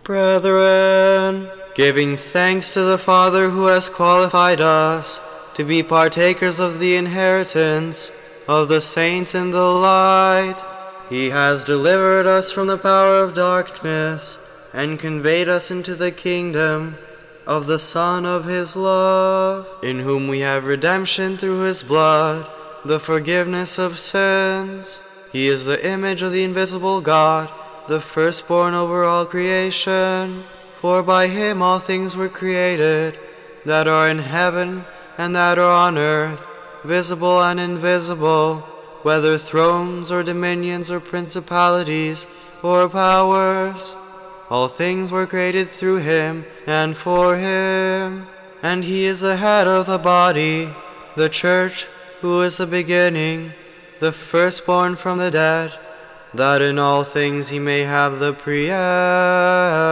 Brethren, giving thanks to the Father who has qualified us to be partakers of the inheritance of the saints in the light, He has delivered us from the power of darkness and conveyed us into the kingdom of the Son of His love, in whom we have redemption through His blood, the forgiveness of sins. He is the image of the invisible God, the firstborn over all creation. For by Him all things were created, that are in heaven and that are on earth, visible and invisible, whether thrones or dominions or principalities or powers. All things were created through Him and for Him. And He is the head of the body, the church, who is the beginning, the firstborn from the dead, that in all things He may have the preeminence.